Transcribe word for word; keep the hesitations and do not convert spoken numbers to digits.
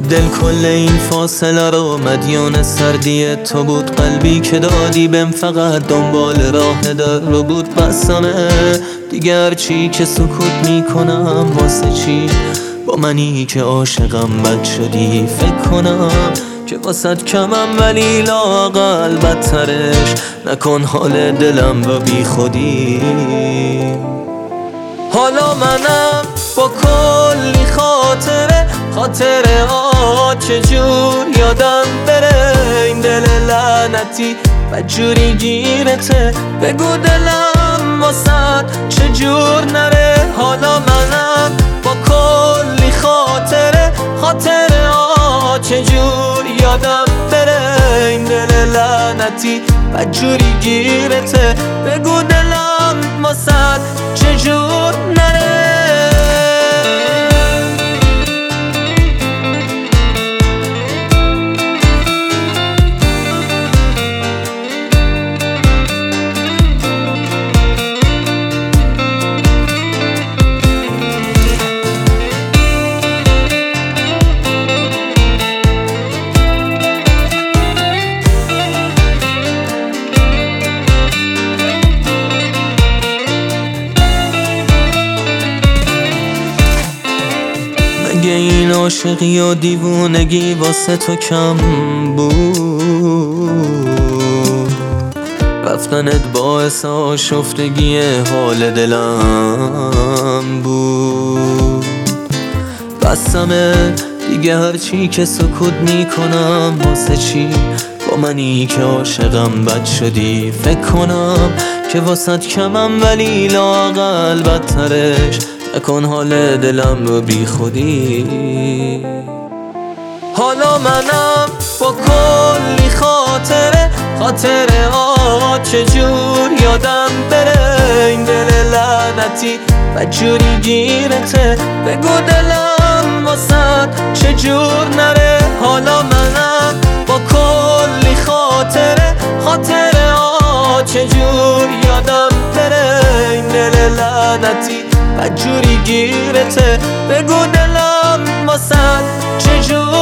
دل کل این فاصله رو مدیون سردی تو بود، قلبی که دادی بهم فقط دنبال راه در رو بود. بسمه دیگر چی که سکوت میکنم واسه چی؟ با منی که عاشقم بد شدی فکر کنم که واسد کمم ولی لااقل بدترش نکن حال دلم رو بی خودی. حالا منم با کلی خاطره خاطره ها چجور یادم بره، این دل لعنتی بدجوری گیرته، بگو دلم واسد چجور نره. حالا منم با کلی خاطره خاطره ها چجور یادم بره، این دل لعنتی بدجوری گیرته، بگو دلم واسد چجور نره. اگه این عاشقی و دیوونگی واسه تو کم بود، رفتنت باعث آشفتگی حال دلم بود. بسمه دیگه هرچی که سکوت میکنم واسه چی؟ با منی که عاشقم بد شدی فکر کنم که واسد کمم ولی لااقل بدترش نکن حال دلم رو بی خودی. حالا منم با کلی خاطره خاطره ها چجور یادم بره، این دل لعنتی بدجوری گیرته، بگو دلم واسد چجور نره. حالا منم با کلی خاطره خاطره ها چجور یادم بره، این دل لعنتی بدجوری گیرته، بگو دلم واسد چجور